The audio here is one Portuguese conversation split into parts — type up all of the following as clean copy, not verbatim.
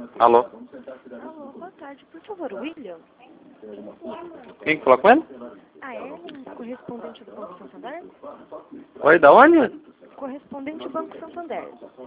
Alô? Alô, boa tarde. Por favor, William? Quem que falou com ele? A Ellen, correspondente do Banco Santander? Oi, da onde? Correspondente do Banco Santander.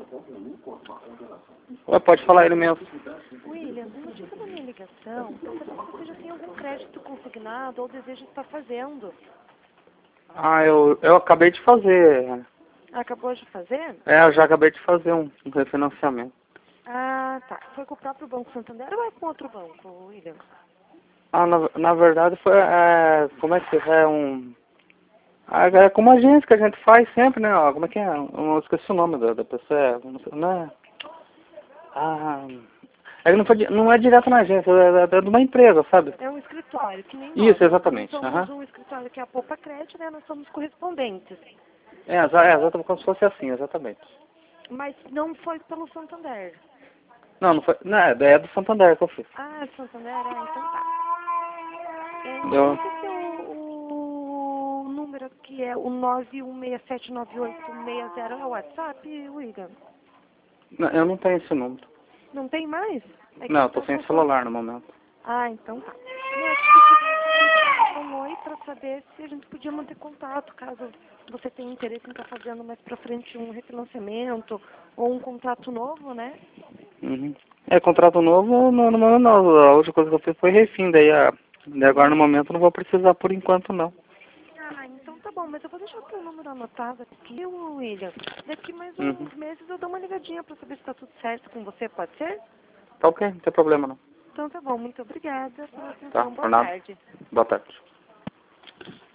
Oi, pode falar ele mesmo. William, o motivo da minha ligação é saber se você já tem algum crédito consignado ou deseja estar fazendo. Ah, eu acabei de fazer. Acabou de fazer? Eu já acabei de fazer um refinanciamento. Ah, tá. Foi com o próprio Banco Santander ou é com outro banco, William? Ah, na verdade foi, como é que é é como agência que a gente faz sempre, né? Ó, como é que é? Eu esqueci o nome da pessoa, não é? Ah, não é direto na agência, é de uma empresa, sabe? É um escritório, que nem nós. Isso, exatamente. Nós somos um escritório que é a Poupa Crédito, né? Nós somos correspondentes. Exatamente, como se fosse assim, exatamente. Mas não foi pelo Santander. Não foi, não, é do Santander que eu fiz. Ah, Santander? Ah, então tá. Eu, Esse é o número que é o 91679860 é o WhatsApp, William? eu não tenho esse número. Não tem mais? É que Não, eu tô tá sem com celular no momento. Ah, então tá. Não, é que eu um oi para saber se a gente podia manter contato, caso você tenha interesse em estar fazendo mais pra frente um refinanciamento ou um contrato novo, né? Uhum. Contrato novo, não. A outra coisa que eu fiz foi refim, daí agora no momento eu não vou precisar por enquanto não. Ah, então tá bom, mas eu vou deixar o teu número anotado aqui, William. Daqui mais Uhum. uns meses eu dou uma ligadinha pra saber se tá tudo certo com você, pode ser? Tá ok, não tem problema não. Então tá bom, muito obrigada pela Tá, atenção, boa por nada. tarde. Boa tarde.